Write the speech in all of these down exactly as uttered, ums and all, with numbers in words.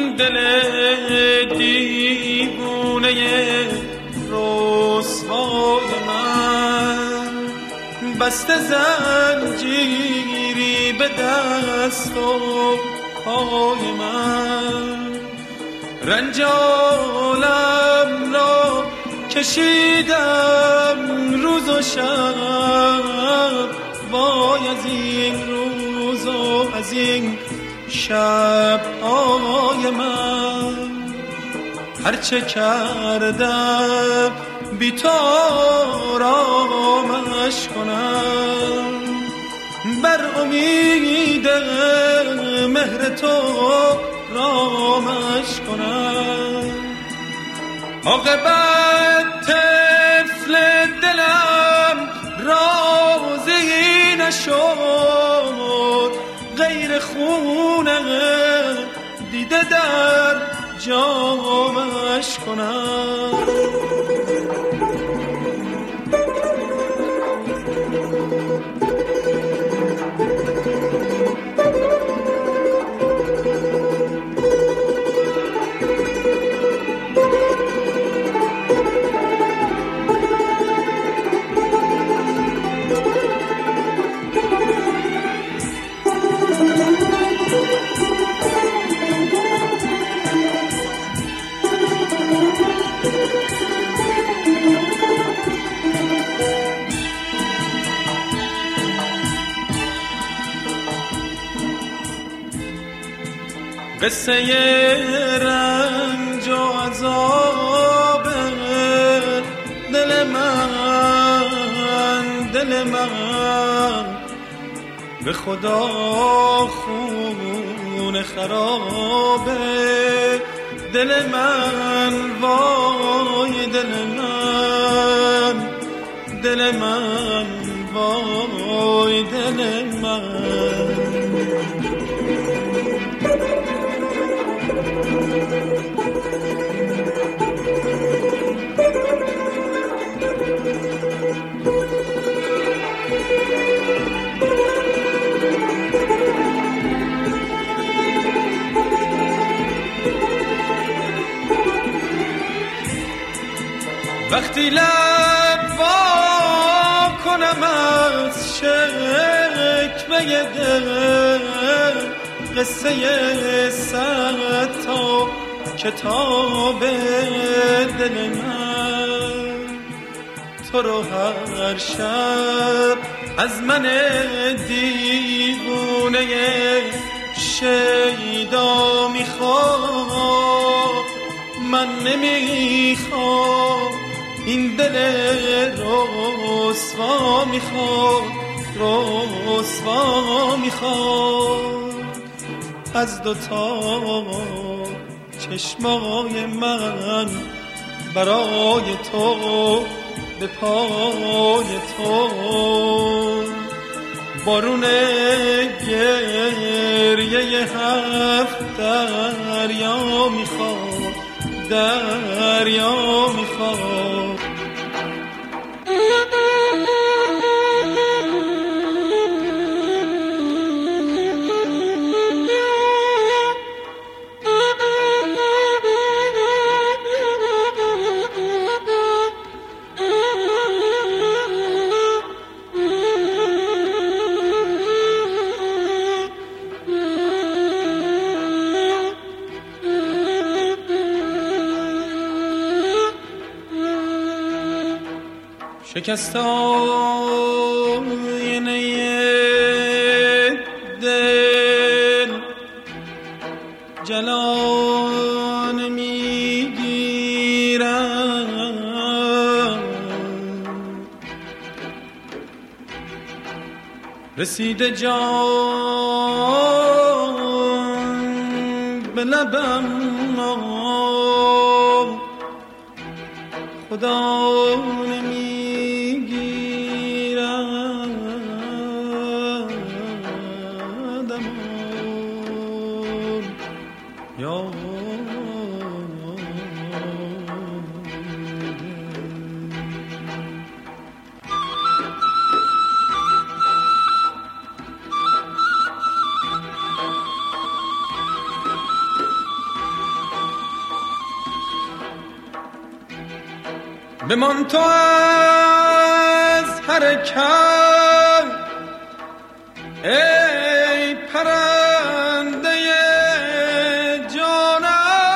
این دل دیوونه رسوای من، بسته زنجیری به دست و پای من، رنج عالم را کشیدم روز و شب، وای از این روز و از این شب های من. هرچه کردم بی تو آرامش کنم، بر امید مهر تو رامش کنم. عاقبت طفل دلم راضی نشد، غیر خونه دیده در جامش کنم. قصه رنج و عذاب دل من، دل من به خدا خون خرابه دل من، وای دل من، دل من، وای دل من. وقتی لب وا کنم از شکوه دل، قصه صد تا کتاب دل من، تو رو هر شب از من دیوونه شیدا میخوام. من نمیخوام این دل رسوا میخواد، رسوا میخواد. از دوتا چشمای من برای تو به پای تو، بارون گریه هفت دریا میخواد، دریا میخواد. شکست آینه دل جلان میگیرم، رسیده جان به لبم، خدا بمان تو از حرکت ای پرنده جانم،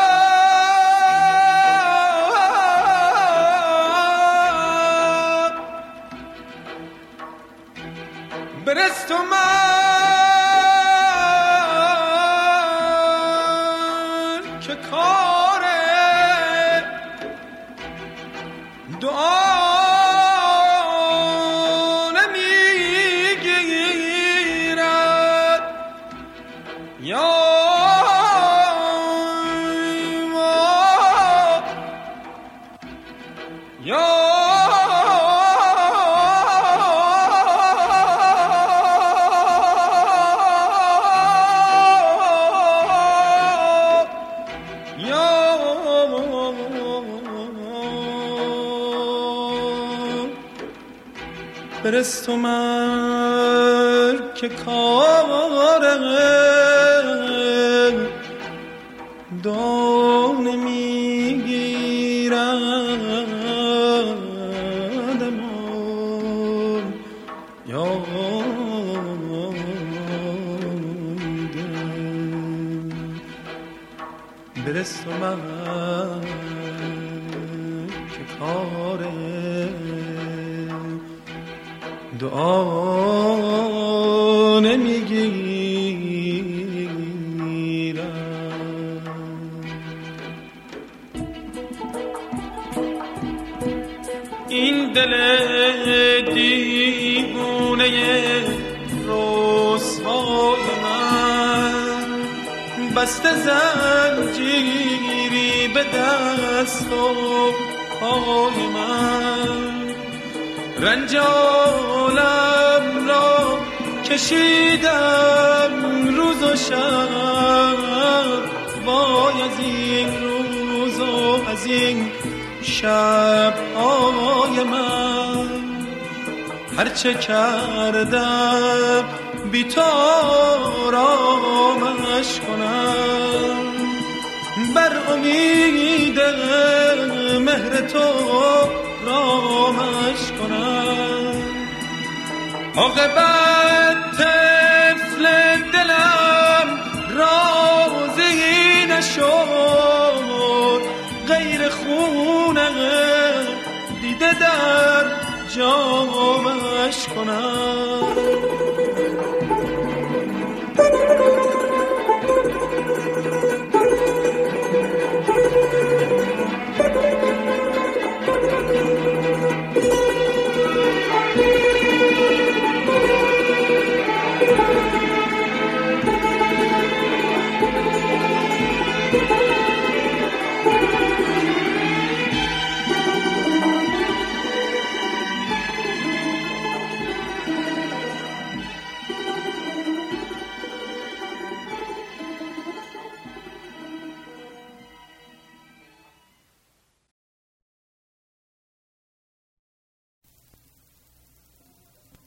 برست و من که کار دعا نمیگیرد یا یا برست و من که کار دو نمیگیردم یادم، برست و من که کار دعا نمیگیرم. این دل دیوانه رسوای من بسته زنجیری به دست و پای من، رنج عالم را کشیدم روز و شب، وای از این روز و از این شب های من، هرچه کردم بی تو آرامش کنم، بر امید مهر تو رامش کنم. عاقبت طفل دلم راضی نشد، غیر خونه دیده در جامش کنم.